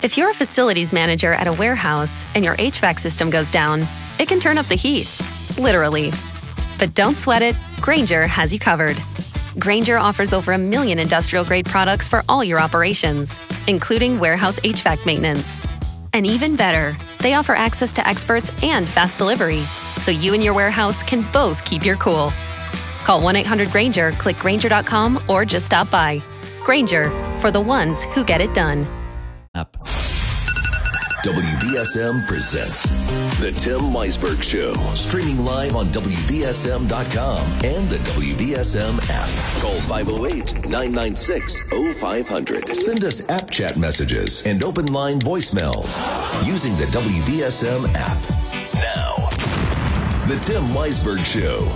If you're a facilities manager at a warehouse and your HVAC system goes down, it can turn up the heat, literally. But don't sweat it, Grainger has you covered. Grainger offers over 1 million industrial-grade products for all your operations, including warehouse HVAC maintenance. And even better, they offer access to experts and fast delivery, so you and your warehouse can both keep your cool. Call 1-800-GRAINGER, click Grainger.com, or just stop by. Grainger, for the ones who get it done. WBSM presents The Tim Weisberg Show, streaming live on WBSM.com and the WBSM app. Call 508-996-0500. Send us app chat messages and open line voicemails using the WBSM app. Now, The Tim Weisberg Show.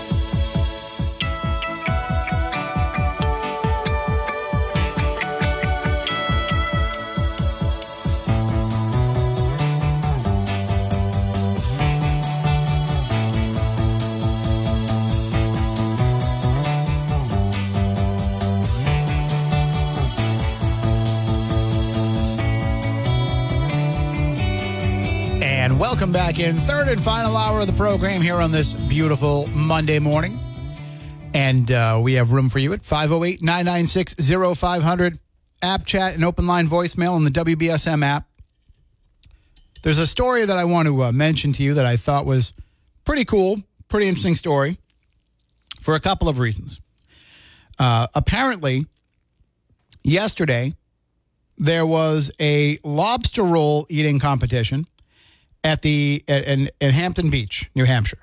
Welcome back in third and final hour of the program here on this beautiful Monday morning. And we have room for you at 508-996-0500. App chat and open line voicemail on the WBSM app. There's a story that I want to mention to you that I thought was pretty cool, pretty interesting story for a couple of reasons. Apparently, yesterday, there was a lobster roll eating competition in Hampton Beach, New Hampshire.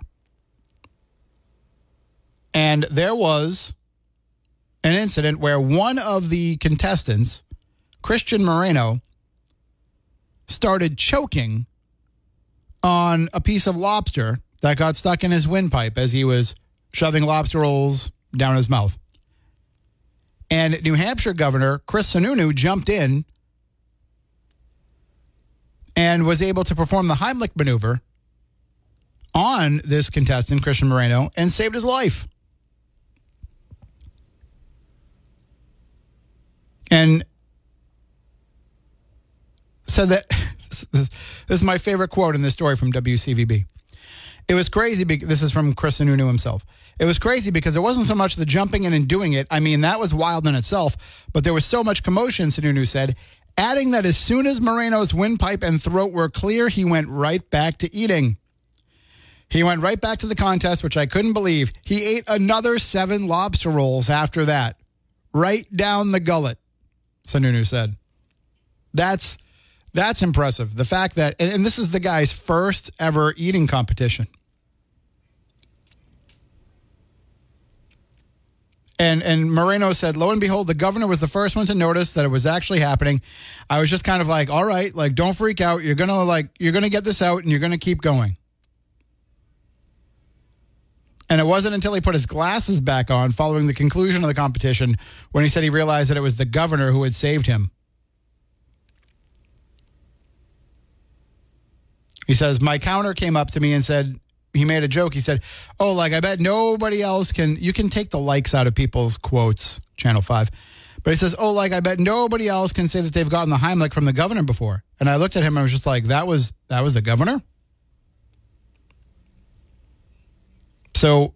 And there was an incident where one of the contestants, Christian Moreno, started choking on a piece of lobster that got stuck in his windpipe as he was shoving lobster rolls down his mouth. And New Hampshire Governor Chris Sununu jumped in and was able to perform the Heimlich maneuver on this contestant, Christian Moreno, and saved his life. And said that, this is my favorite quote in this story from WCVB. It was crazy, this is from Chris Sununu himself. It was crazy because there wasn't so much the jumping in and doing it. I mean, that was wild in itself, but there was so much commotion, Sununu said, adding that as soon as Moreno's windpipe and throat were clear, he went right back to eating. He went right back to the contest, which I couldn't believe. He ate another 7 lobster rolls after that. Right down the gullet, Sununu said. That's impressive. The fact that, and this is the guy's first ever eating competition. And Moreno said, lo and behold, the governor was the first one to notice that it was actually happening. I was just kind of like, all right, like, don't freak out. You're going to get this out and you're going to keep going. And it wasn't until he put his glasses back on following the conclusion of the competition when he said he realized that it was the governor who had saved him. He says, my counter came up to me and said, he made a joke. He said, oh, like, I bet nobody else can, you can take the likes out of people's quotes, Channel 5. But he says, oh, like, I bet nobody else can say that they've gotten the Heimlich from the governor before. And I looked at him and I was just like, that was the governor? So,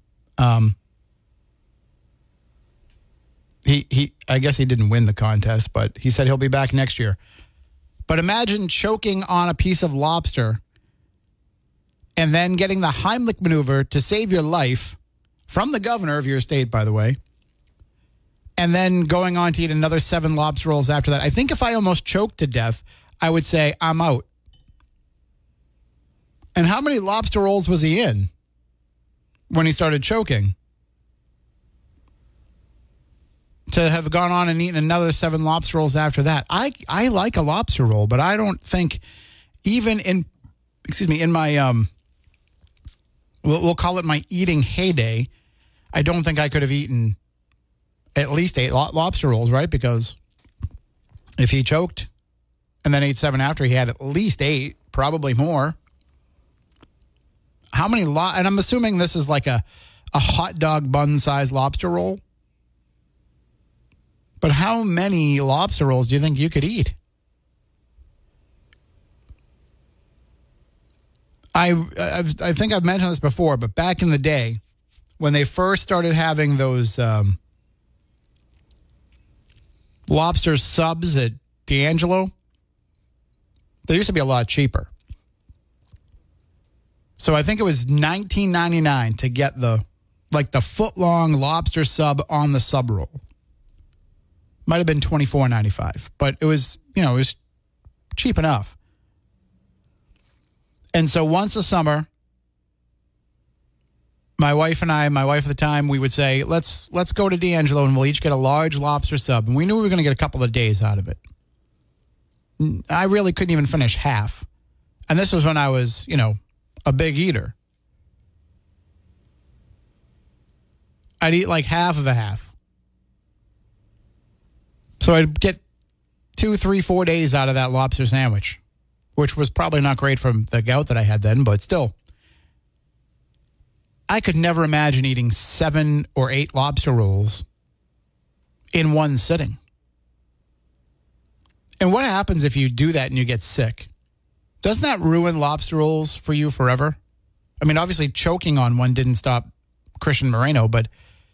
he I guess he didn't win the contest, but he said he'll be back next year. But imagine choking on a piece of lobster and then getting the Heimlich maneuver to save your life from the governor of your state, by the way, and then going on to eat another 7 lobster rolls after that. I think if I almost choked to death, I would say, I'm out. And how many lobster rolls was he in when he started choking? To have gone on and eaten another 7 lobster rolls after that. I like a lobster roll, but I don't think even in my, we'll call it my eating heyday, I don't think I could have eaten at least 8 lobster rolls, right? Because if he choked and then ate 7 after, he had at least 8, probably more. How many, and I'm assuming this is like a hot dog bun-sized lobster roll. But how many lobster rolls do you think you could eat? I think I've mentioned this before, but back in the day, when they first started having those lobster subs at D'Angelo, they used to be a lot cheaper. So I think it was $19.99 to get the foot-long lobster sub on the sub roll. Might have been $24.95, but it was cheap enough. And so once a summer, my wife at the time, we would say, let's go to D'Angelo and we'll each get a large lobster sub. And we knew we were going to get a couple of days out of it. I really couldn't even finish half. And this was when I was, a big eater. I'd eat like half of a half. So I'd get 2, 3, 4 days out of that lobster sandwich, which was probably not great from the gout that I had then, but still. I could never imagine eating 7 or 8 lobster rolls in one sitting. And what happens if you do that and you get sick? Doesn't that ruin lobster rolls for you forever? I mean, obviously choking on one didn't stop Christian Moreno, but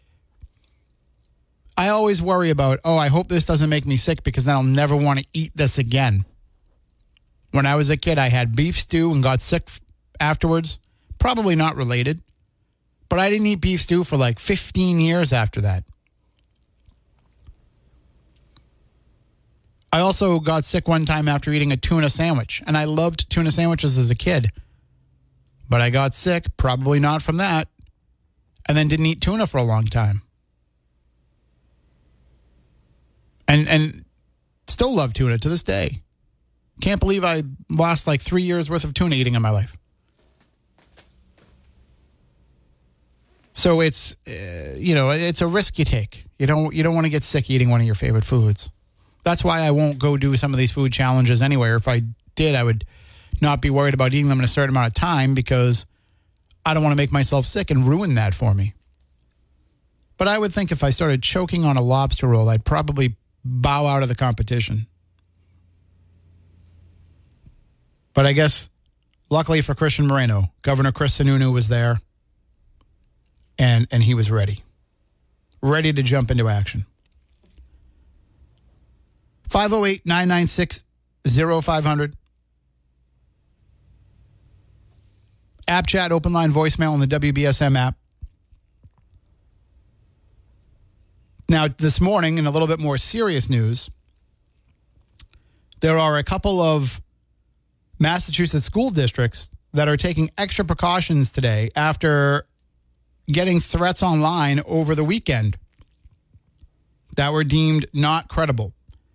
I always worry about, I hope this doesn't make me sick because then I'll never want to eat this again. When I was a kid, I had beef stew and got sick afterwards. Probably not related, but I didn't eat beef stew for like 15 years after that. I also got sick one time after eating a tuna sandwich, and I loved tuna sandwiches as a kid. But I got sick, probably not from that, and then didn't eat tuna for a long time. And still love tuna to this day. Can't believe I lost like 3 years worth of tuna eating in my life. So it's, it's a risk you take. You don't want to get sick eating one of your favorite foods. That's why I won't go do some of these food challenges anywhere. If I did, I would not be worried about eating them in a certain amount of time because I don't want to make myself sick and ruin that for me. But I would think if I started choking on a lobster roll, I'd probably bow out of the competition. But I guess, luckily for Christian Moreno, Governor Chris Sununu was there, and he was ready to jump into action. 508-996-0500. App chat, open line voicemail on the WBSM app. Now, this morning, in a little bit more serious news, there are a couple of Massachusetts school districts that are taking extra precautions today after getting threats online over the weekend that were deemed not credible.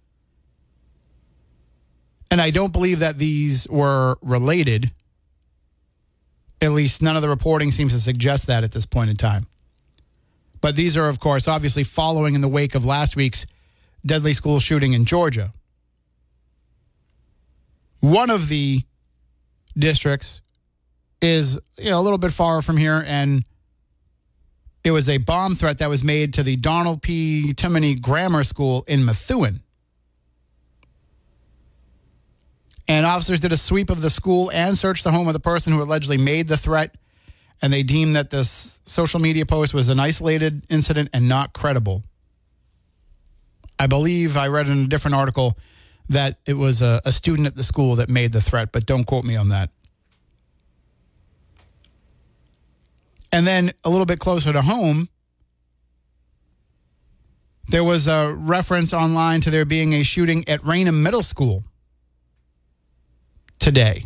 And I don't believe that these were related. At least none of the reporting seems to suggest that at this point in time. But these are, of course, obviously following in the wake of last week's deadly school shooting in Georgia. One of the districts is, a little bit far from here, and it was a bomb threat that was made to the Donald P. Timoney Grammar School in Methuen. And officers did a sweep of the school and searched the home of the person who allegedly made the threat. And they deemed that this social media post was an isolated incident and not credible. I believe I read in a different article that it was a student at the school that made the threat, but don't quote me on that. And then a little bit closer to home, there was a reference online to there being a shooting at Raynham Middle School today.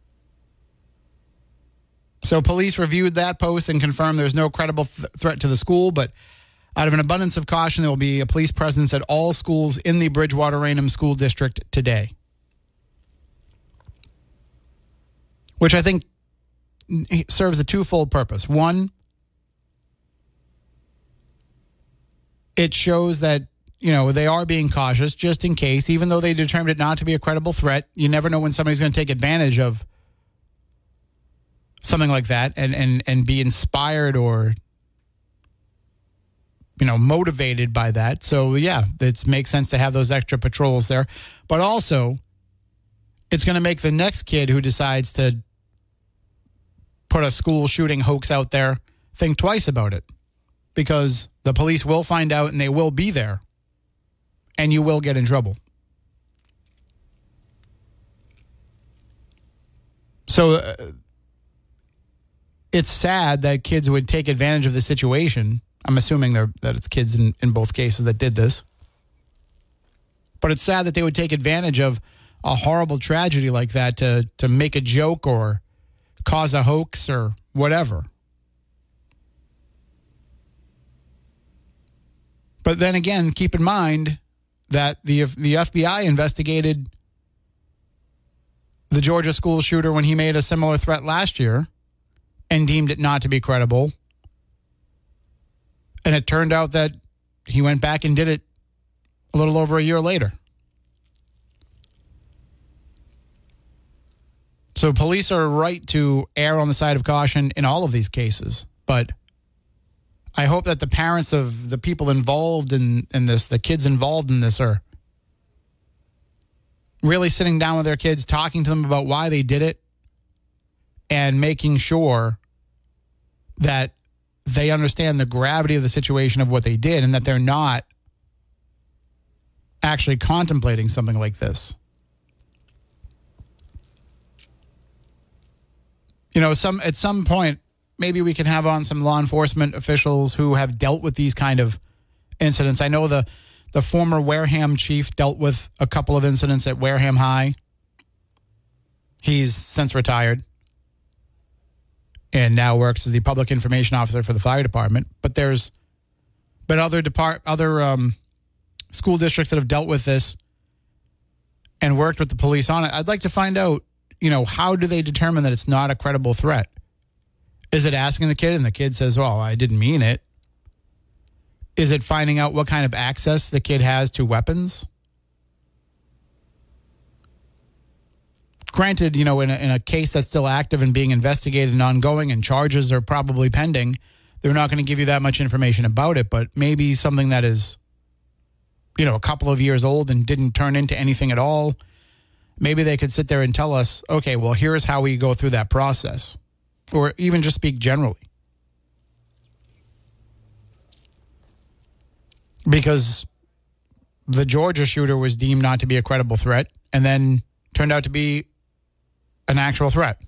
So police reviewed that post and confirmed there's no credible threat to the school, but out of an abundance of caution, there will be a police presence at all schools in the Bridgewater Raynham School District today. Which I think serves a twofold purpose. One, it shows that, they are being cautious just in case, even though they determined it not to be a credible threat. You never know when somebody's going to take advantage of something like that and be inspired or, motivated by that. So, yeah, it makes sense to have those extra patrols there. But also, it's going to make the next kid who decides to put a school shooting hoax out there, think twice about it, because the police will find out and they will be there, and you will get in trouble. So it's sad that kids would take advantage of the situation. I'm assuming that it's kids in both cases that did this. But it's sad that they would take advantage of a horrible tragedy like that to make a joke or cause a hoax or whatever. But then again, keep in mind that the FBI investigated the Georgia school shooter when he made a similar threat last year and deemed it not to be credible. And it turned out that he went back and did it a little over a year later. So police are right to err on the side of caution in all of these cases. But I hope that the parents of the people involved in this, the kids involved in this, are really sitting down with their kids, talking to them about why they did it, and making sure that they understand the gravity of the situation of what they did and that they're not actually contemplating something like this. You know, at some point, maybe we can have on some law enforcement officials who have dealt with these kind of incidents. I know the former Wareham chief dealt with a couple of incidents at Wareham High. He's since retired and now works as the public information officer for the fire department. But there's been other school districts that have dealt with this and worked with the police on it. I'd like to find out, how do they determine that it's not a credible threat? Is it asking the kid and the kid says, well, I didn't mean it? Is it finding out what kind of access the kid has to weapons? Granted, in a case that's still active and being investigated and ongoing and charges are probably pending, they're not going to give you that much information about it, but maybe something that is, a couple of years old and didn't turn into anything at all. Maybe they could sit there and tell us, okay, well, here's how we go through that process. Or even just speak generally. Because the Georgia shooter was deemed not to be a credible threat and then turned out to be an actual threat.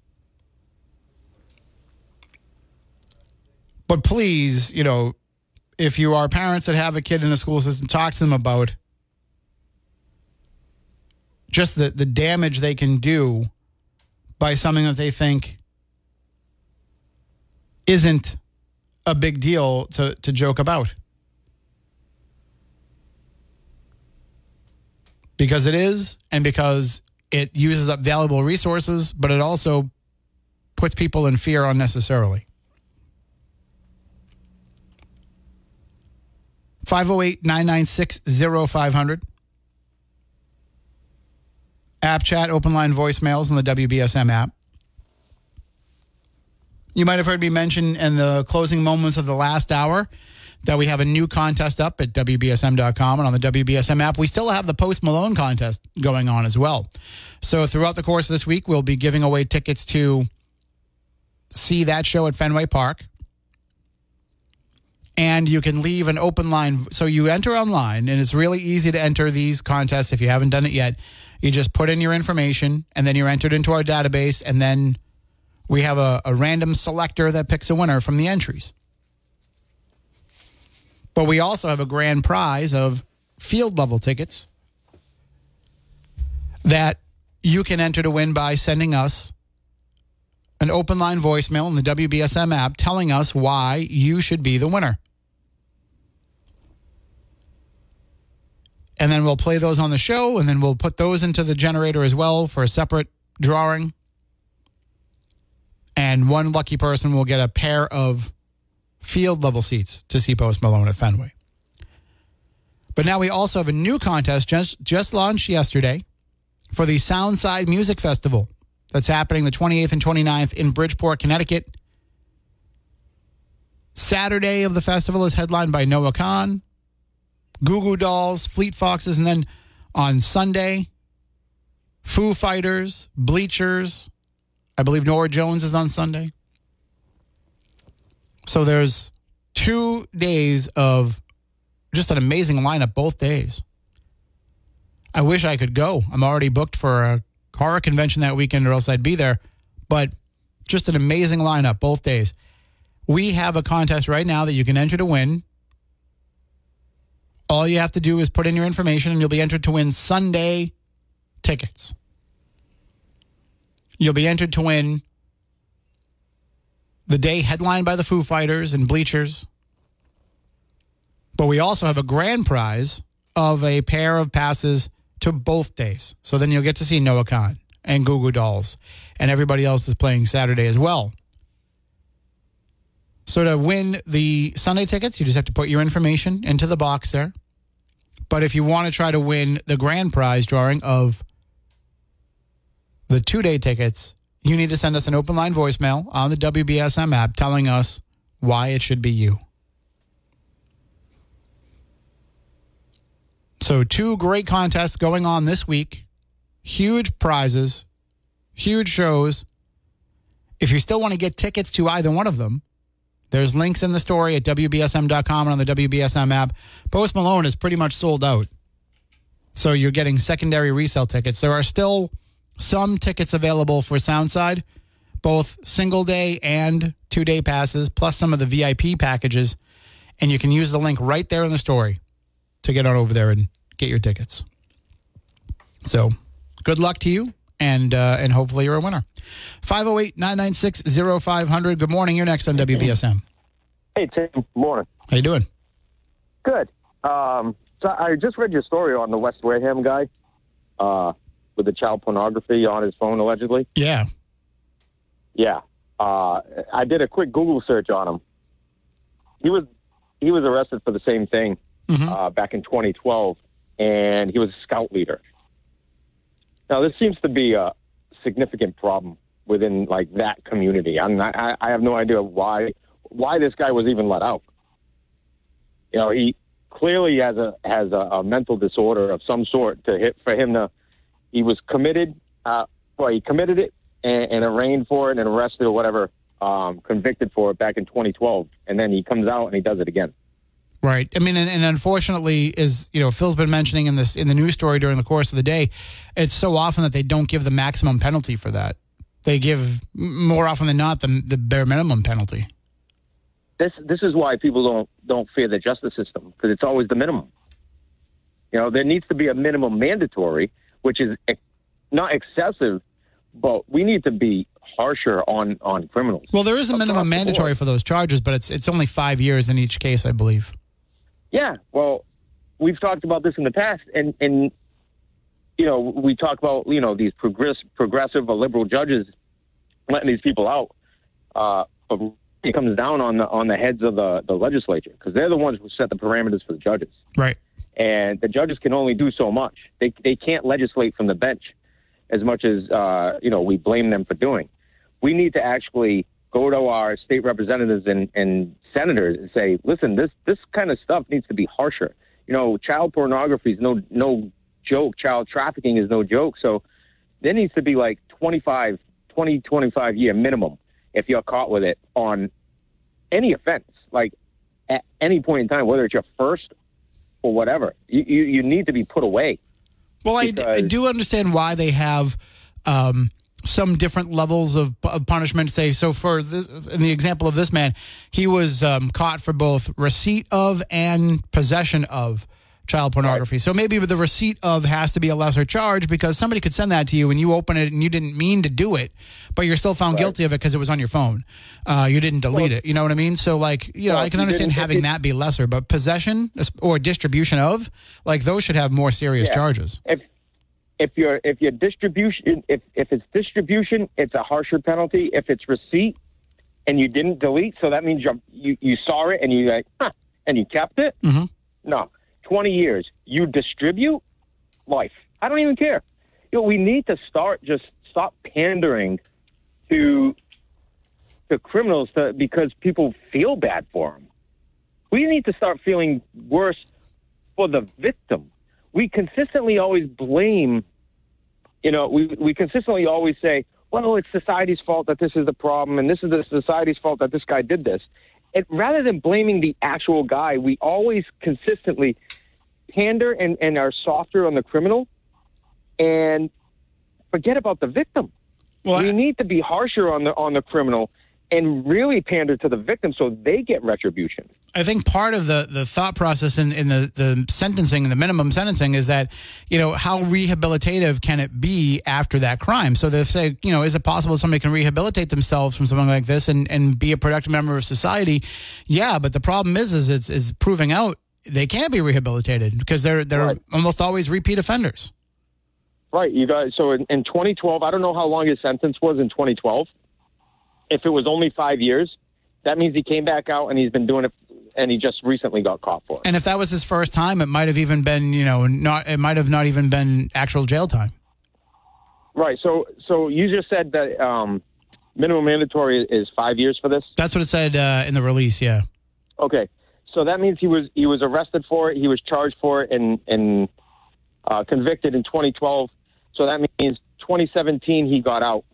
But please, if you are parents that have a kid in the school system, talk to them about just the damage they can do by something that they think isn't a big deal to joke about. Because it is, and because it uses up valuable resources, but it also puts people in fear unnecessarily. 508-996-0500. App chat, open line voicemails on the WBSM app. You might have heard me mention in the closing moments of the last hour that we have a new contest up at WBSM.com and on the WBSM app. We still have the Post Malone contest going on as well. So throughout the course of this week, we'll be giving away tickets to see that show at Fenway Park. And you can leave an open line. So you enter online, and it's really easy to enter these contests if you haven't done it yet. You just put in your information, and then you're entered into our database, and then we have a random selector that picks a winner from the entries. But we also have a grand prize of field level tickets that you can enter to win by sending us an open line voicemail in the WBSM app telling us why you should be the winner. And then we'll play those on the show, and then we'll put those into the generator as well for a separate drawing. And one lucky person will get a pair of field level seats to see Post Malone at Fenway. But now we also have a new contest just launched yesterday for the Soundside Music Festival that's happening the 28th and 29th in Bridgeport, Connecticut. Saturday of the festival is headlined by Noah Kahan, Goo Goo Dolls, Fleet Foxes, and then on Sunday, Foo Fighters, Bleachers, I believe Norah Jones is on Sunday. So there's 2 days of just an amazing lineup both days. I wish I could go. I'm already booked for a horror convention that weekend or else I'd be there. But just an amazing lineup both days. We have a contest right now that you can enter to win. All you have to do is put in your information and you'll be entered to win Sunday tickets. You'll be entered to win the day headlined by the Foo Fighters and Bleachers. But we also have a grand prize of a pair of passes to both days. So then you'll get to see Noah Khan and Goo Goo Dolls and everybody else is playing Saturday as well. So to win the Sunday tickets, you just have to put your information into the box there. But if you want to try to win the grand prize drawing of the 2-day tickets, you need to send us an open line voicemail on the WBSM app telling us why it should be you. So 2 great contests going on this week. Huge prizes, huge shows. If you still want to get tickets to either one of them, there's links in the story at WBSM.com and on the WBSM app. Post Malone is pretty much sold out. So you're getting secondary resale tickets. There are still some tickets available for Soundside, both single day and 2-day passes, plus some of the VIP packages. And you can use the link right there in the story to get on over there and get your tickets. So good luck to you, and hopefully you're a winner. 508-996-0500. Good morning. You're next on WBSM. Hey, Tim. Morning. How you doing? Good. So I just read your story on the West Wareham guy with the child pornography on his phone, allegedly. Yeah. Yeah. I did a quick Google search on him. He was arrested for the same thing back in 2012, and he was a scout leader. Now, this seems to be a significant problem within like that community. I have no idea why this guy was even let out. You know, he clearly has a mental disorder of some sort. He was committed. He committed it and arraigned for it and arrested or whatever, convicted for it back in 2012, and then he comes out and he does it again. Right. I mean, and unfortunately, as you know, Phil's been mentioning in the news story during the course of the day, it's so often that they don't give the maximum penalty for that. They give more often than not the bare minimum penalty. This is why people don't fear the justice system, because it's always the minimum. You know, there needs to be a minimum mandatory, which is not excessive, but we need to be harsher on criminals. Well, there is a minimum mandatory for those charges, but it's only 5 years in each case, I believe. Yeah, well, we've talked about this in the past, and you know, we talk about, you know, these progressive or liberal judges letting these people out. But it comes down on the heads of the legislature, because they're the ones who set the parameters for the judges. Right. And the judges can only do so much. They can't legislate from the bench as much as you know, we blame them for doing. We need to actually go to our state representatives and senators and say, listen, this kind of stuff needs to be harsher. You know, child pornography is no joke. Child trafficking is no joke. So there needs to be like 25 year minimum if you're caught with it on any offense, like at any point in time, whether it's your first or whatever. You need to be put away. Well, I do understand why they have some different levels of punishment. Say, so for this, in the example of this man, he was caught for both receipt of and possession of child pornography. Right. So maybe the receipt of has to be a lesser charge, because somebody could send that to you and you open it and you didn't mean to do it, but you're still found guilty of it because it was on your phone. You didn't delete it. You know what I mean? So like, you know, I can understand having that be lesser, but possession or distribution of, like, those should have more serious charges. If it's distribution, it's a harsher penalty. If it's receipt and you didn't delete, so that means you saw it and you like, and you kept it. Mm-hmm. No, 20 years. You distribute, life. I don't even care. You know, we need to stop pandering to criminals because people feel bad for them. We need to start feeling worse for the victim. We consistently always blame. You know, we consistently always say, well, it's society's fault that this is the problem, and this is the society's fault that this guy did this. Rather than blaming the actual guy, we always consistently pander and are softer on the criminal and forget about the victim. Well, we need to be harsher on the criminal and really pander to the victim so they get retribution. I think part of the thought process in the sentencing, the minimum sentencing, is that, how rehabilitative can it be after that crime? So they say, is it possible somebody can rehabilitate themselves from something like this and be a productive member of society? Yeah, but the problem is proving out they can't be rehabilitated because they're right. Almost always repeat offenders. Right. You guys. So in 2012, I don't know how long his sentence was in 2012. If it was only 5 years, that means he came back out and he's been doing it, and he just recently got caught for it. And if that was his first time, it might have even been, it might have not even been actual jail time. Right. So you just said that minimum mandatory is 5 years for this? That's what it said in the release, yeah. Okay. So that means he was arrested for it, he was charged for it, and convicted in 2012. So that means 2017 he got out.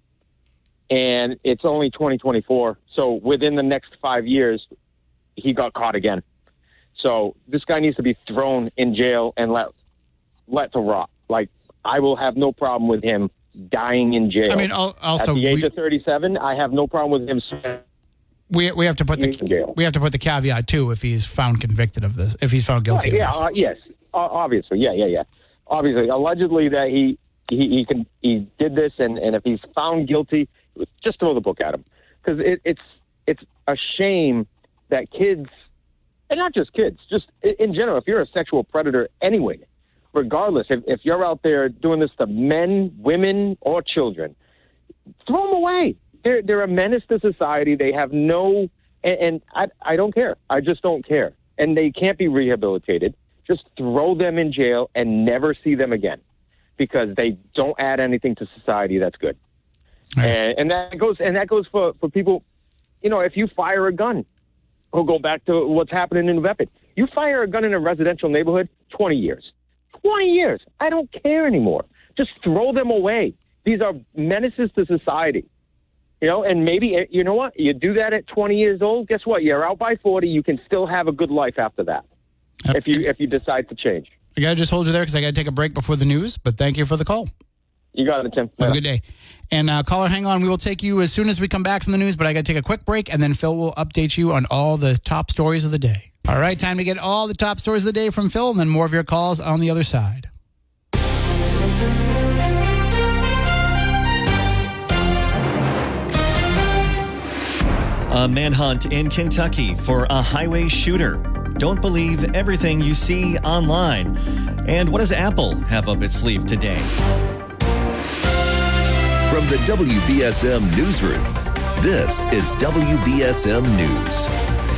And it's only 2024. So within the next 5 years, he got caught again. So this guy needs to be thrown in jail and let to rot. Like, I will have no problem with him dying in jail. I mean, also at the age of 37, I have no problem with him. We have to put the caveat too if he's found convicted of this, if he's found guilty. Right, of this. Yes, obviously, yeah. Obviously, allegedly that he did this, and if he's found guilty, just throw the book at him, because it's a shame that kids, and not just kids, just in general, if you're a sexual predator anyway, regardless, if you're out there doing this to men, women, or children, throw them away. They're a menace to society. They have no, and I don't care. I just don't care. And they can't be rehabilitated. Just throw them in jail and never see them again, because they don't add anything to society that's good. Right. And that goes for people. If you fire a gun, we'll go back to what's happening in Vepid. You fire a gun in a residential neighborhood, 20 years. 20 years. I don't care anymore. Just throw them away. These are menaces to society. And maybe, you know what? You do that at 20 years old, guess what? You're out by 40. You can still have a good life after that if you decide to change. I got to just hold you there because I got to take a break before the news, but thank you for the call. You got it, Tim. Have a good day. And caller, hang on. We will take you as soon as we come back from the news, but I got to take a quick break, and then Phil will update you on all the top stories of the day. All right, time to get all the top stories of the day from Phil, and then more of your calls on the other side. A manhunt in Kentucky for a highway shooter. Don't believe everything you see online. And what does Apple have up its sleeve today? From the WBSM Newsroom, this is WBSM News.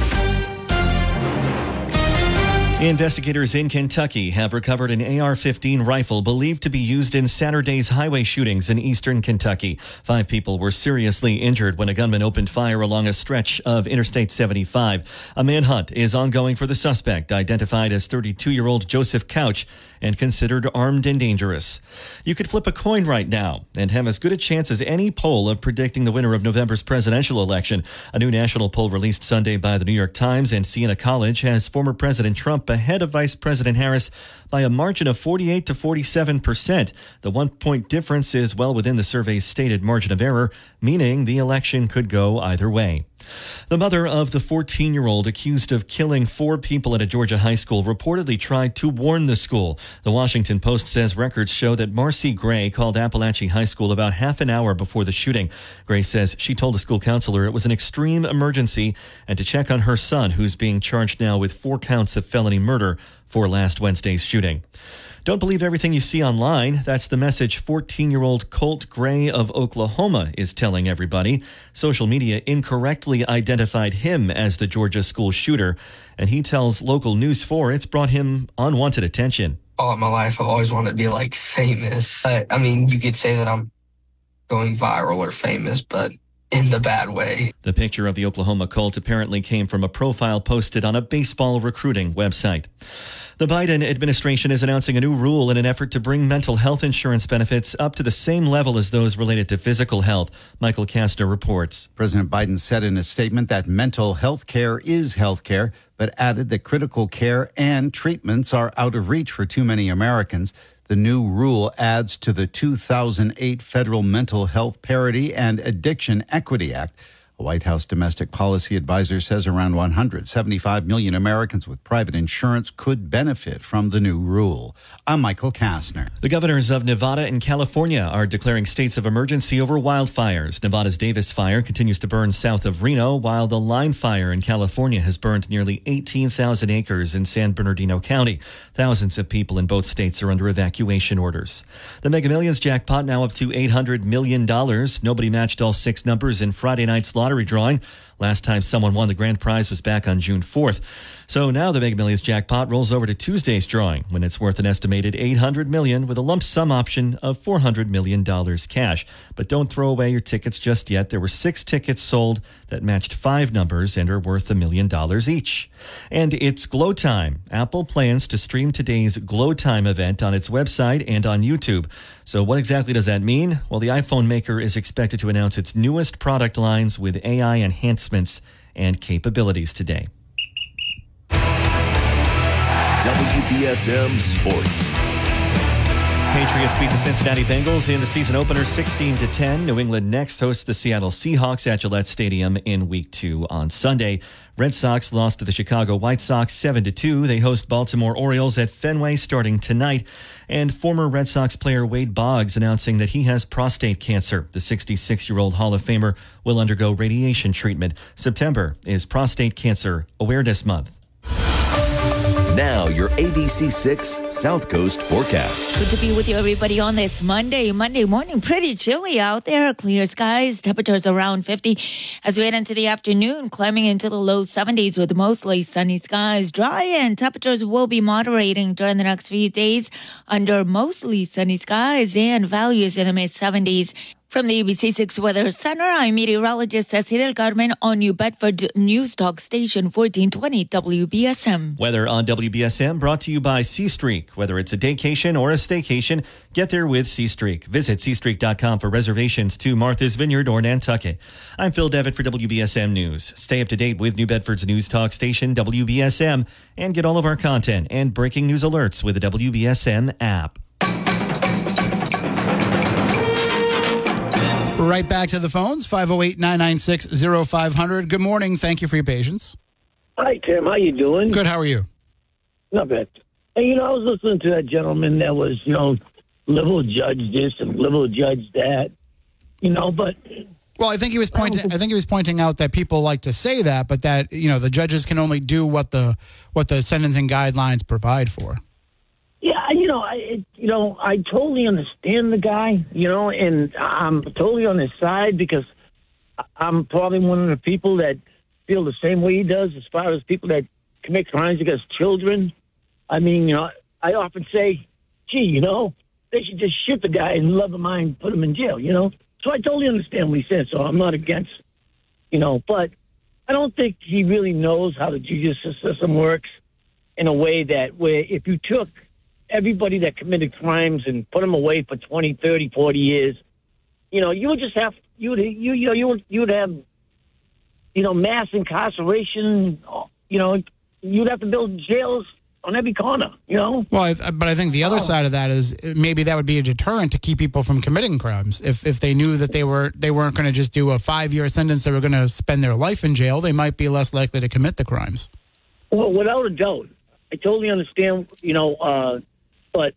Investigators in Kentucky have recovered an AR-15 rifle believed to be used in Saturday's highway shootings in eastern Kentucky. 5 people were seriously injured when a gunman opened fire along a stretch of Interstate 75. A manhunt is ongoing for the suspect, identified as 32-year-old Joseph Couch and considered armed and dangerous. You could flip a coin right now and have as good a chance as any poll of predicting the winner of November's presidential election. A new national poll released Sunday by the New York Times and Siena College has former President Trump ahead of Vice President Harris by a margin of 48 to 47%. The 1-point difference is well within the survey's stated margin of error, meaning the election could go either way. The mother of the 14-year-old accused of killing 4 people at a Georgia high school reportedly tried to warn the school. The Washington Post says records show that Marcy Gray called Appalachia High School about half an hour before the shooting. Gray says she told a school counselor it was an extreme emergency and to check on her son, who's being charged now with 4 counts of felony murder for last Wednesday's shooting. Don't believe everything you see online. That's the message 14-year-old Colt Gray of Oklahoma is telling everybody. Social media incorrectly identified him as the Georgia school shooter, and he tells local News 4 it's brought him unwanted attention. All my life, I've always wanted to be famous. I mean, you could say that I'm going viral or famous, but in the bad way. The picture of the Oklahoma Colt apparently came from a profile posted on a baseball recruiting website. The Biden administration is announcing a new rule in an effort to bring mental health insurance benefits up to the same level as those related to physical health. Michael Kastner reports. President Biden said in a statement that mental health care is health care, but added that critical care and treatments are out of reach for too many Americans. The new rule adds to the 2008 Federal Mental Health Parity and Addiction Equity Act. A White House domestic policy advisor says around 175 million Americans with private insurance could benefit from the new rule. I'm Michael Kastner. The governors of Nevada and California are declaring states of emergency over wildfires. Nevada's Davis Fire continues to burn south of Reno, while the Line Fire in California has burned nearly 18,000 acres in San Bernardino County. Thousands of people in both states are under evacuation orders. The Mega Millions jackpot now up to $800 million. Nobody matched all six numbers in Friday night's lottery drawing. Last time someone won the grand prize was back on June 4th. So now the Mega Millions jackpot rolls over to Tuesday's drawing when it's worth an estimated $800 million with a lump sum option of $400 million cash. But don't throw away your tickets just yet. There were 6 tickets sold that matched 5 numbers and are worth $1 million each. And it's Glow Time. Apple plans to stream today's Glow Time event on its website and on YouTube. So what exactly does that mean? Well, the iPhone maker is expected to announce its newest product lines with AI enhancements and capabilities today. WBSM Sports. Patriots beat the Cincinnati Bengals in the season opener 16-10. New England next hosts the Seattle Seahawks at Gillette Stadium in Week 2 on Sunday. Red Sox lost to the Chicago White Sox 7-2. They host Baltimore Orioles at Fenway starting tonight. And former Red Sox player Wade Boggs announcing that he has prostate cancer. The 66-year-old Hall of Famer will undergo radiation treatment. September is Prostate Cancer Awareness Month. Now, your ABC6 South Coast forecast. Good to be with you, everybody, on this Monday morning. Pretty chilly out there. Clear skies, temperatures around 50. As we head into the afternoon, climbing into the low 70s with mostly sunny skies. Dry and temperatures will be moderating during the next few days under mostly sunny skies and values in the mid-70s. From the ABC6 Weather Center, I'm meteorologist Ceci del Carmen on New Bedford News Talk Station 1420 WBSM. Weather on WBSM brought to you by C-Streak. Whether it's a daycation or a staycation, get there with C-Streak. Visit cstreak.com for reservations to Martha's Vineyard or Nantucket. I'm Phil Devitt for WBSM News. Stay up to date with New Bedford's News Talk Station WBSM and get all of our content and breaking news alerts with the WBSM app. Right back to the phones, 508-996-0500. Good morning. Thank you for your patience. Hi, Tim. How you doing? Good. How are you? Not bad. Hey, I was listening to that gentleman that was, liberal judge this and liberal judge that, but... Well, I think he was pointing out that people like to say that, but that, the judges can only do what the sentencing guidelines provide for. Yeah, I totally understand the guy, and I'm totally on his side because I'm probably one of the people that feel the same way he does as far as people that commit crimes against children. I mean, I often say, gee, they should just shoot the guy and love of mine, put him in jail, So I totally understand what he said, so I'm not against, but I don't think he really knows how the judicial system works in a way that where if you took everybody that committed crimes and put them away for 20, 30, 40 years, you would just have, you would have, mass incarceration, you'd have to build jails on every corner, Well, but I think the other side of that is maybe that would be a deterrent to keep people from committing crimes. If they knew that they weren't going to just do a 5-year sentence, they were going to spend their life in jail, they might be less likely to commit the crimes. Well, without a doubt. I totally understand, but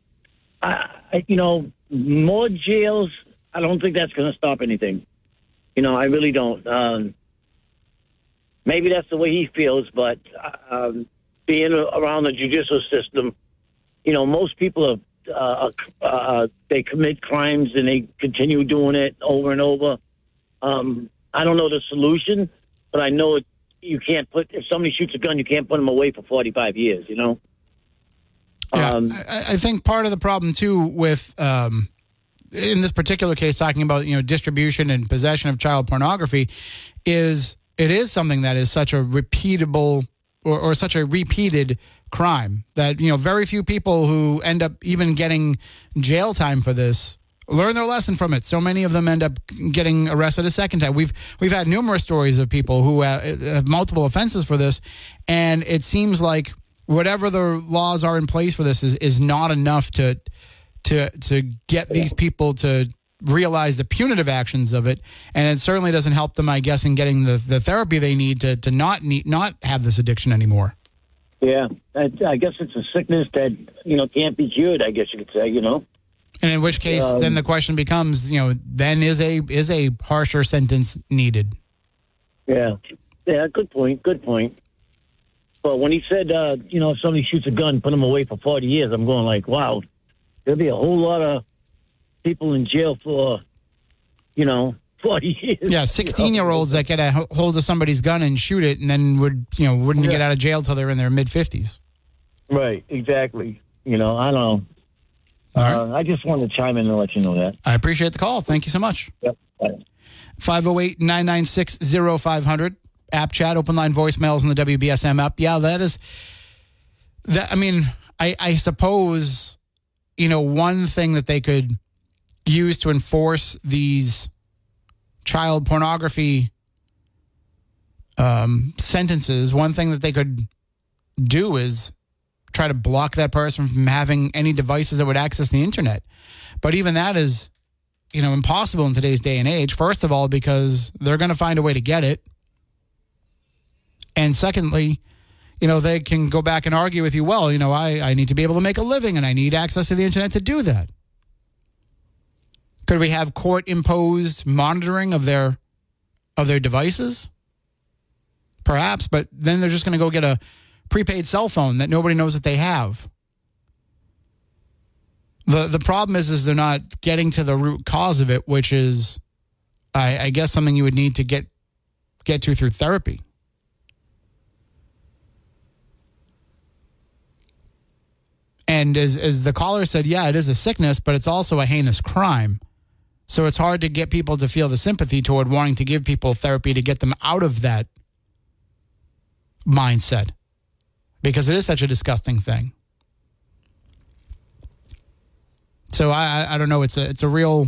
more jails, I don't think that's going to stop anything. I really don't. Maybe that's the way he feels, but being around the judicial system, most people they commit crimes and they continue doing it over and over. I don't know the solution, but I know you can't if somebody shoots a gun, you can't put them away for 45 years, Yeah, I think part of the problem too with in this particular case, talking about, distribution and possession of child pornography, it is something that is such a repeatable or such a repeated crime that, very few people who end up even getting jail time for this learn their lesson from it. So many of them end up getting arrested a second time. We've had numerous stories of people who have multiple offenses for this, and it seems like whatever the laws are in place for this is not enough to get these people to realize the punitive actions of it, and it certainly doesn't help them, I guess, in getting the therapy they need to not have this addiction anymore. Yeah, I guess it's a sickness that can't be cured, I guess you could say. And in which case, then the question becomes, then is a harsher sentence needed? Yeah, good point. But when he said, if somebody shoots a gun, put them away for 40 years, I'm going like, wow, there'll be a whole lot of people in jail for, 40 years. Yeah, 16-year-olds that get a hold of somebody's gun and shoot it, and then wouldn't get out of jail till they're in their mid-50s. Right, exactly. I don't know. All right. I just wanted to chime in and let you know that. I appreciate the call. Thank you so much. Yep. 508-996-0500. App chat, open line voicemails in the WBSM app. Yeah, that is... I mean, I suppose, one thing that they could use to enforce these child pornography sentences, one thing that they could do is try to block that person from having any devices that would access the internet. But even that is, impossible in today's day and age. First of all, because they're going to find a way to get it. And secondly, they can go back and argue with you, well, I need to be able to make a living and I need access to the internet to do that. Could we have court-imposed monitoring of their devices? Perhaps, but then they're just going to go get a prepaid cell phone that nobody knows that they have. The problem is they're not getting to the root cause of it, which is, I guess, something you would need to get to through therapy. And as the caller said, yeah, it is a sickness, but it's also a heinous crime. So it's hard to get people to feel the sympathy toward wanting to give people therapy to get them out of that mindset, because it is such a disgusting thing. So I don't know. It's a real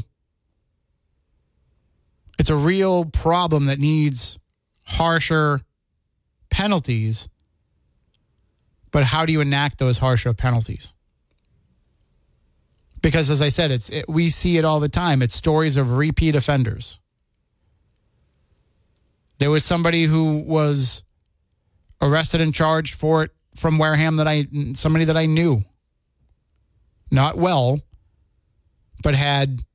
problem that needs harsher penalties. But how do you enact those harsher penalties? Because, as I said, we see it all the time. It's stories of repeat offenders. There was somebody who was arrested and charged for it from Wareham somebody that I knew. Not well, but he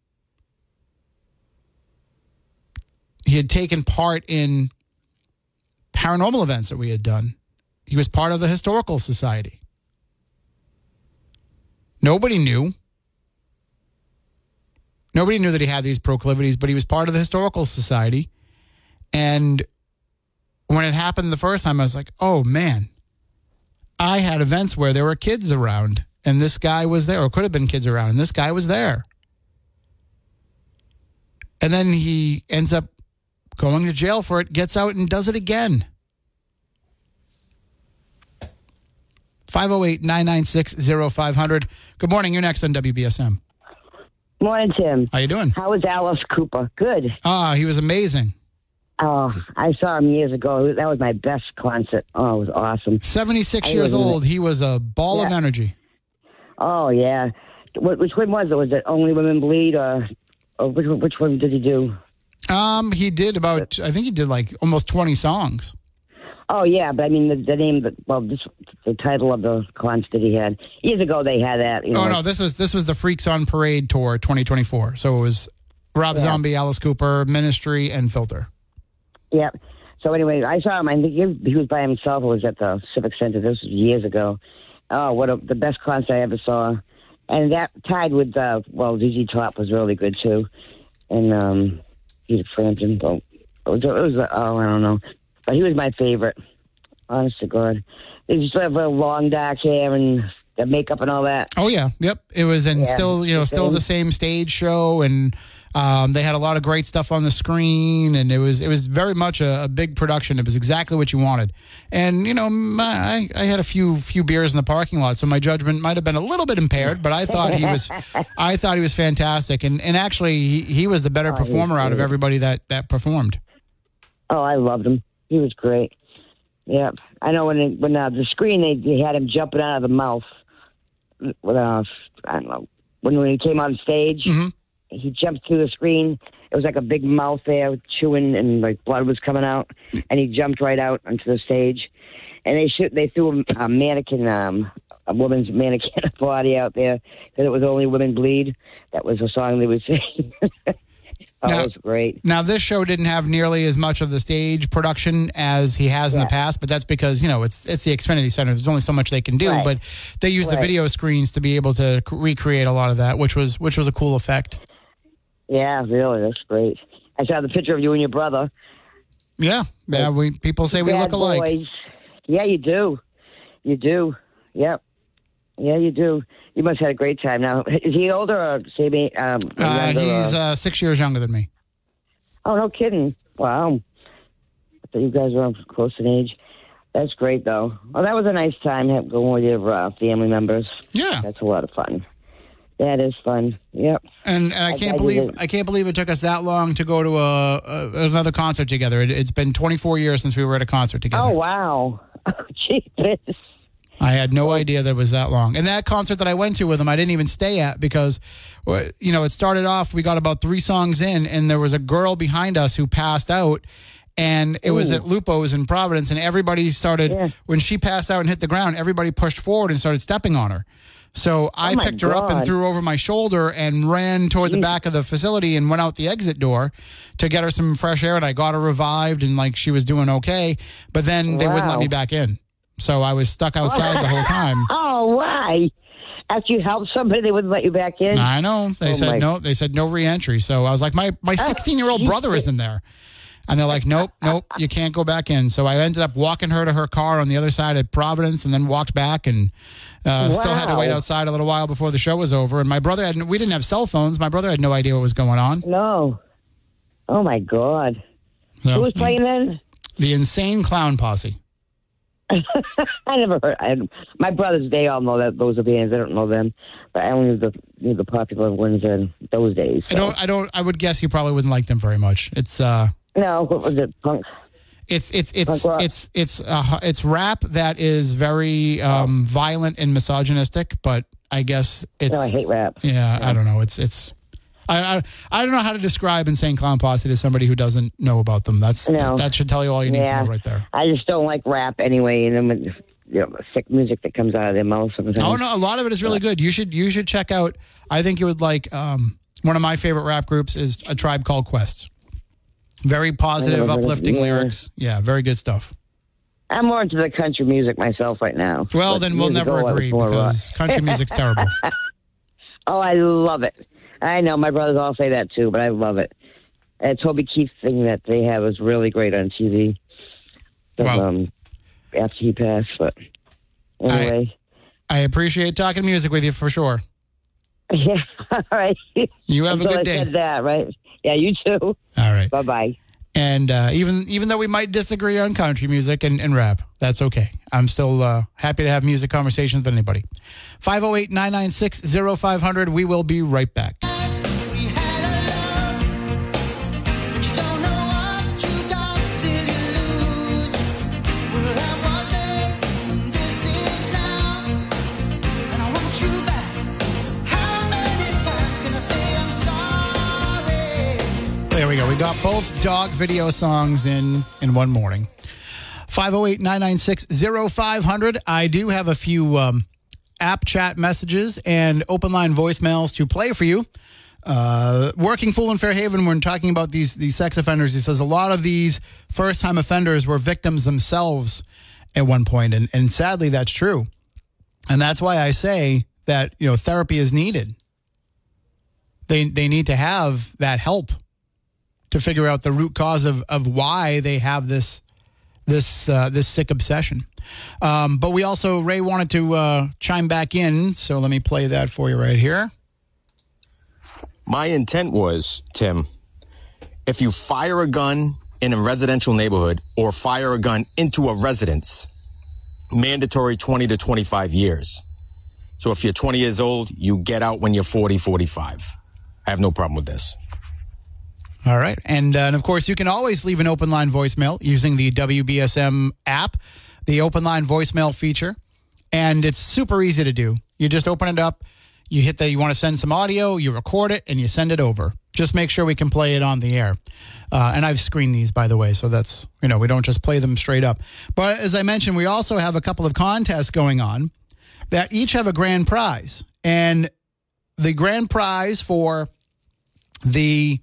had taken part in paranormal events that we had done. He was part of the Historical Society. Nobody knew. Nobody knew that he had these proclivities, but he was part of the Historical Society. And when it happened the first time, I was like, oh, man. I had events where there were kids around, and this guy was there, or could have been kids around, and this guy was there. And then he ends up going to jail for it, gets out, and does it again. 508-996-0500. Good morning. You're next on WBSM. Morning, Tim. How you doing? How was Alice Cooper? Good. He was amazing. Oh, I saw him years ago. That was my best concert. Oh, it was awesome. 76 years old. He was a ball of energy. Oh, yeah. Which one was it? Was it Only Women Bleed, or which one did he do? He did I think he did like almost 20 songs. Oh, yeah, but I mean, the name, the title of the concert that he had. Years ago, they had that. No, this was the Freaks on Parade Tour 2024. So it was Rob Zombie, Alice Cooper, Ministry, and Filter. Yeah. So anyway, I saw him. I think he was by himself. It was at the Civic Center. This was years ago. Oh, the best concert I ever saw. And that tied with, ZZ Top was really good, too. And Peter Frampton. It was I don't know. But he was my favorite. Honest to God. They just have a long dark hair, and the makeup and all that. Oh yeah, yep. It was, and still the same stage show, and they had a lot of great stuff on the screen, and it was very much a big production. It was exactly what you wanted, and I had a few beers in the parking lot, so my judgment might have been a little bit impaired, but I thought he was fantastic, and actually he was the better performer out of everybody that performed. Oh, I loved him. He was great. Yep, I know when the screen they had him jumping out of the mouth. I don't know when he came on stage. Mm-hmm. He jumped through the screen. It was like a big mouth there chewing, and like blood was coming out. And he jumped right out onto the stage. And they threw a mannequin, a woman's mannequin body out there because it was Only Women Bleed. That was a song they would sing. That was great. Now, this show didn't have nearly as much of the stage production as he has in the past, but that's because, it's the Xfinity Center. There's only so much they can do, but they use the video screens to be able to recreate a lot of that, which was a cool effect. Yeah, really, that's great. I saw the picture of you and your brother. Yeah, people say we look alike. Boys. Yeah, you do. You do. Yep. Yeah, you do. You must have had a great time. Now, is he older or same age? He's 6 years younger than me. Oh, no kidding. Wow. I thought you guys were close in age. That's great, though. Well, that was a nice time going with your family members. Yeah. That's a lot of fun. That is fun. Yep. And I can't believe it took us that long to go to another concert together. It's been 24 years since we were at a concert together. Oh, wow. Jesus. I had no idea that it was that long. And that concert that I went to with him, I didn't even stay at because, it started off, we got about 3 songs in, and there was a girl behind us who passed out, and it was at Lupo's in Providence, and everybody started, when she passed out and hit the ground, everybody pushed forward and started stepping on her. So I picked her up and threw her over my shoulder and ran toward the back of the facility and went out the exit door to get her some fresh air, and I got her revived, and she was doing okay, but then they wouldn't let me back in. So I was stuck outside the whole time. Oh, why? After you helped somebody, they wouldn't let you back in? I know. They said no. They said no re-entry. So I was like, my 16-year-old brother is in there. And they're like, nope, you can't go back in. So I ended up walking her to her car on the other side of Providence and then walked back and still had to wait outside a little while before the show was over. And my brother we didn't have cell phones. My brother had no idea what was going on. No. Oh, my God. So, who was playing then? The Insane Clown Posse. I never heard. My brothers, they all know that those are bands. I don't know them, but I only knew the popular ones in those days. So. I would guess you probably wouldn't like them very much. It's no. What was it? Punk. It's rap that is very violent and misogynistic, but I guess it's. No, I hate rap. Yeah, I don't know. It's. I don't know how to describe Insane Clown Posse to somebody who doesn't know about them. That should tell you all you need to know right there. I just don't like rap anyway, and then sick music that comes out of their mouth sometimes. Oh no, a lot of it is really good. You should check out. I think you would like one of my favorite rap groups is A Tribe Called Quest. Very positive, uplifting lyrics. Yeah, very good stuff. I'm more into the country music myself right now. Well, then we'll never agree because country music's terrible. Oh, I love it. I know, my brothers all say that too, but I love it. And Toby Keith thing that they have was really great on TV. Wow. After he passed, but anyway. I appreciate talking music with you for sure. Yeah, all right. You have a good day. I said that, right? Yeah, you too. All right. Bye-bye. And even though we might disagree on country music and rap, that's okay. I'm still happy to have music conversations with anybody. 508-996-0500. We will be right back. There we go. We got both dog video songs in one morning. 508-996-0500. I do have a few app chat messages and open line voicemails to play for you. Working Fool in Fairhaven, when talking about these sex offenders, he says a lot of these first-time offenders were victims themselves at one point, and sadly that's true. And that's why I say that therapy is needed. They need to have that help to figure out the root cause of why they have this this sick obsession. But we also, Ray wanted to chime back in, so let me play that for you right here. My intent was, Tim, if you fire a gun in a residential neighborhood or fire a gun into a residence, mandatory 20 to 25 years. So if you're 20 years old, you get out when you're 40, 45. I have no problem with this. All right. And of course, you can always leave an open line voicemail using the WBSM app, the open line voicemail feature. And it's super easy to do. You just open it up, you hit you want to send some audio, you record it, and you send it over. Just make sure we can play it on the air. And I've screened these, by the way, so that's, we don't just play them straight up. But as I mentioned, we also have a couple of contests going on that each have a grand prize. And the grand prize for the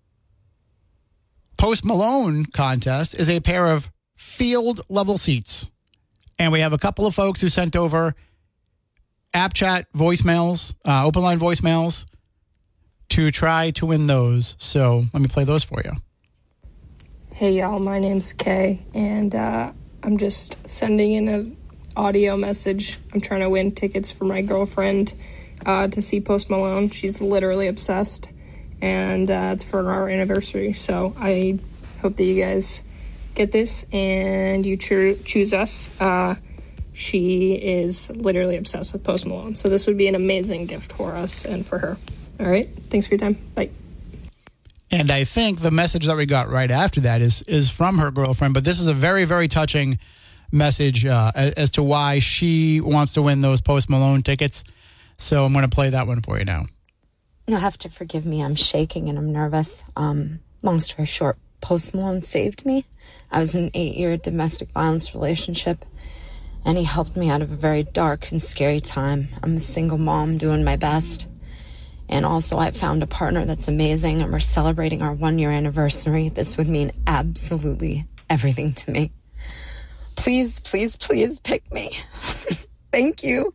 Post Malone contest is a pair of field level seats. And we have a couple of folks who sent over app chat voicemails, open line voicemails, to try to win those. So let me play those for you. Hey, y'all. My name's Kay, and I'm just sending in an audio message. I'm trying to win tickets for my girlfriend to see Post Malone. She's literally obsessed, and it's for our anniversary. So I hope that you guys get this and you choose us. She is literally obsessed with Post Malone. So this would be an amazing gift for us and for her. All right. Thanks for your time. Bye. And I think the message that we got right after that is from her girlfriend. But this is a very, very touching message as to why she wants to win those Post Malone tickets. So I'm going to play that one for you now. You'll have to forgive me. I'm shaking and I'm nervous. Long story short, Post Malone saved me. I was in an 8-year domestic violence relationship, and he helped me out of a very dark and scary time. I'm a single mom doing my best. And also, I found a partner that's amazing, and we're celebrating our 1-year anniversary. This would mean absolutely everything to me. Please, please, please pick me. Thank you.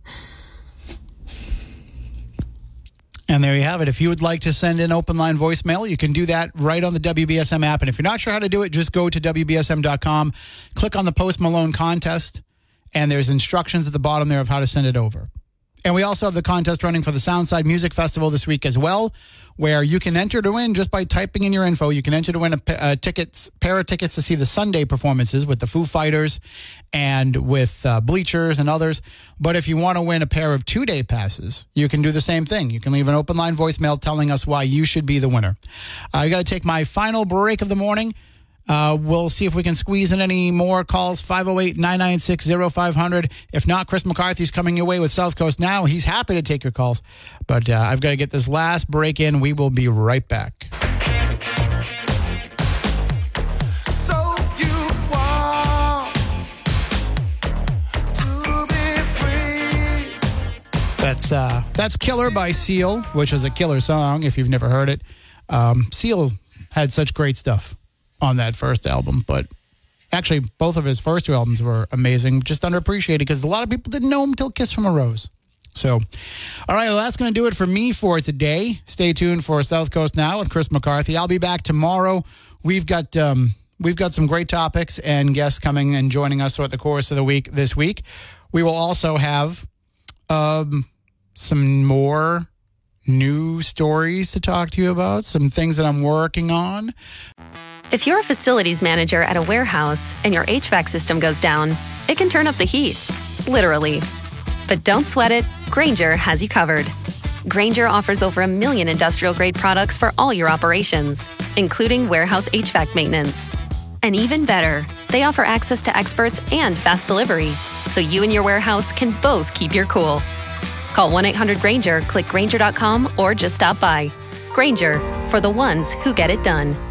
And there you have it. If you would like to send in open line voicemail, you can do that right on the WBSM app. And if you're not sure how to do it, just go to WBSM.com, click on the Post Malone contest, and there's instructions at the bottom there of how to send it over. And we also have the contest running for the Soundside Music Festival this week as well, where you can enter to win just by typing in your info. You can enter to win a pair of tickets to see the Sunday performances with the Foo Fighters and with Bleachers and others. But if you want to win a pair of 2-day passes, you can do the same thing. You can leave an open line voicemail telling us why you should be the winner. I got to take my final break of the morning. We'll see if we can squeeze in any more calls, 508-996-0500. If not, Chris McCarthy's coming your way with South Coast Now. He's happy to take your calls. But I've got to get this last break in. We will be right back. So you want to be free. That's Killer by Seal, which is a killer song if you've never heard it. Seal had such great stuff on that first album, but actually both of his first 2 albums were amazing, just underappreciated because a lot of people didn't know him until Kiss from a Rose. So, all right, well, that's going to do it for me for today. Stay tuned for South Coast Now with Chris McCarthy. I'll be back tomorrow. We've got some great topics and guests coming and joining us throughout the course of the week this week. We will also have some more new stories to talk to you about, some things that I'm working on. If you're a facilities manager at a warehouse and your HVAC system goes down, it can turn up the heat, literally. But don't sweat it, Grainger has you covered. Grainger offers over 1 million industrial-grade products for all your operations, including warehouse HVAC maintenance. And even better, they offer access to experts and fast delivery, so you and your warehouse can both keep your cool. Call 1-800-GRAINGER, click Grainger.com, or just stop by. Grainger, for the ones who get it done.